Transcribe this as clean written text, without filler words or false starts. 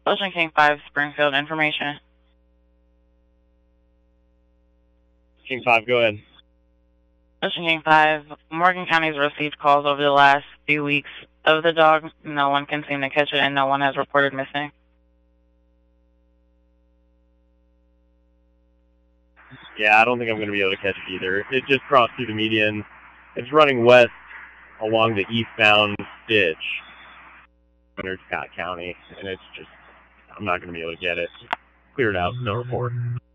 Ocean King 5, Springfield, information. King 5, go ahead. Ocean King 5, Morgan County's received calls over the last few weeks of the dog. No one can seem to catch it, and no one has reported missing. Yeah, I don't think I'm going to be able to catch it either. It just crossed through the median. It's running west along the eastbound ditch under Scott County, and it's just, I'm not going to be able to get it. Cleared out, no report.